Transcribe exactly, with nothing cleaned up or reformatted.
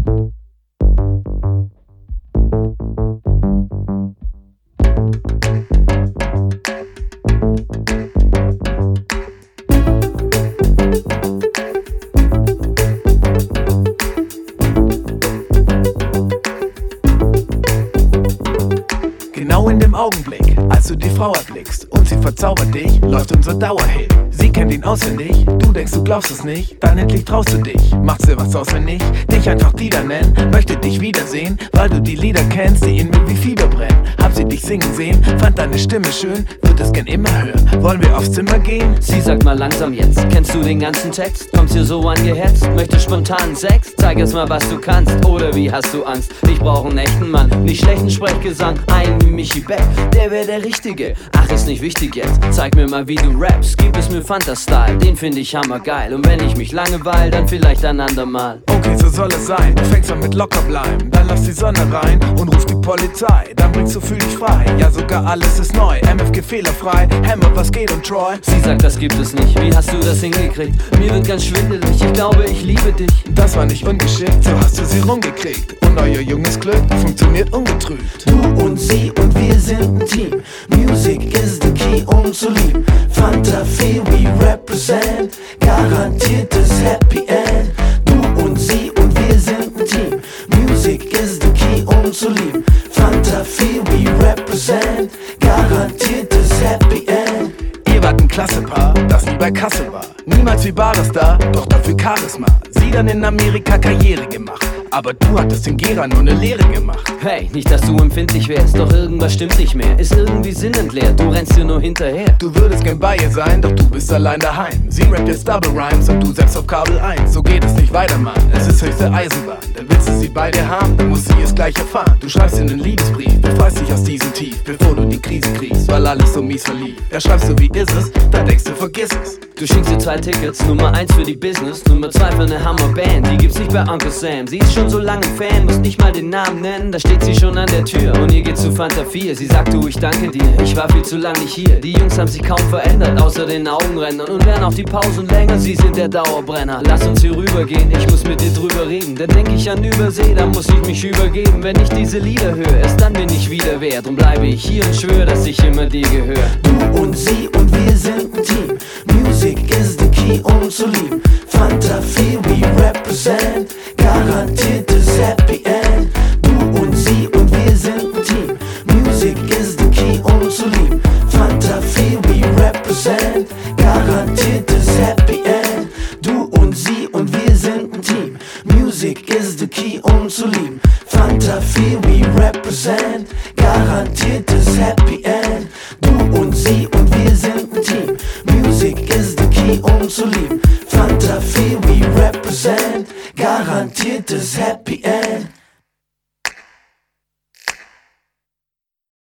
Genau in dem Augenblick, als du die Frau erblickst und sie verzaubert dich, läuft unser Dauerhit. Sie kennt ihn auswendig, du denkst, du glaubst es nicht, dann endlich traust du dich, machst dir was auswendig, dich einfach Dieter nennen, möchte dich wiedersehen, weil du die Lieder kennst, die in mir wie Fieber brennen. Hab sie dich singen sehen, fand deine Stimme schön, würd es gern immer hören. Wollen wir aufs Zimmer gehen? Sie sagt mal langsam jetzt, kennst du den ganzen Text? Kommst dir so angehetzt, möchtest spontan Sex? Zeig erst mal, was du kannst, oder wie hast du Angst? Ich brauch einen echten Mann, nicht schlechten Sprechgesang, einen wie Michi Beck, der wär der Richtige. Ach, ist nicht wichtig jetzt, zeig mir mal, wie du rappst, gib es mir Fanta-Style, den find ich hammergeil. Und wenn ich mich langeweil, dann vielleicht ein andermal. Okay, so soll es sein, du fängst an mit locker bleiben, dann lass die Sonne rein und ruf die Polizei, dann bringst du fühl dich frei, ja sogar alles ist neu, M F G fehlerfrei, Hammer, was geht und Troy? Sie sagt, das gibt es nicht, wie hast du das hingekriegt? Mir wird ganz schwindelig, ich glaube, ich liebe dich. Das war nicht ungeschickt, so hast du sie rumgekriegt. Und euer junges Glück funktioniert ungetrübt. Du und sie und wir sind ein Team. Music is the key, um zu lieben. Fanta vier, we represent. Garantiertes Happy End. Du und sie und wir sind ein Team. Music is the key, um zu lieben. Fanta vier, we represent. Garantiertes Happy End. Ihr wart ein klasse Paar, das nie bei Kasse war. Niemals wie Bares-Star, doch dafür Charisma. Sie dann in Amerika Karriere gemacht, aber du hattest in Gera nur ne Lehre gemacht. Hey, nicht, dass du empfindlich wärst, doch irgendwas stimmt nicht mehr. Ist irgendwie sinnentleert, du rennst dir nur hinterher. Du würdest gern bei ihr sein, doch du bist allein daheim. Sie rappt jetzt Double Rhymes und du selbst auf Kabel eins. So geht es nicht weiter, Mann, es ist höchste Eisenbahn. Dann willst du sie bei dir haben, dann musst du es gleich erfahren. Du schreibst in den Liebesbrief, befreist dich aus diesem Tief, bevor du die Krise kriegst, weil alles so mies verlief. Da schreibst du, wie ist es, dann denkst du, vergiss es. Du schickst dir zwei Tickets, Nummer eins für die Business, Nummer zwei für ne Hammerband. Die gibt's nicht bei Uncle Sam, sie ist schon so lange Fan, muss nicht mal den Namen nennen, da steht sie schon an der Tür. Und ihr geht zu Fanta vier, sie sagt, du, ich danke dir, ich war viel zu lang nicht hier. Die Jungs haben sich kaum verändert, außer den Augenrändern, und werden auch die Pausen länger, sie sind der Dauerbrenner. Lass uns hier rübergehen, ich muss mit dir drüber reden, denn denk ich an Übersee, dann muss ich mich übergeben. Wenn ich diese Lieder höre, erst dann bin ich wieder wert, drum bleibe ich hier und schwöre, dass ich immer dir gehöre. Du und sie und wir sind ein Team. Music is the key, um zu lieben. Fanta vier, we represent. Garantiertes Happy End. Du und sie und wir sind ein Team. Music is the key, um zu lieben. Fanta vier, we represent. Garantiertes Happy End. Du und sie und wir sind ein Team. Music is the key, um zu lieben. Fanta vier, we represent. Garantiertes Happy End. Du und sie und wir sind ein Team. Music is the key, um zu lieben. Fanta vier, we represent. Garantiertes Happy End.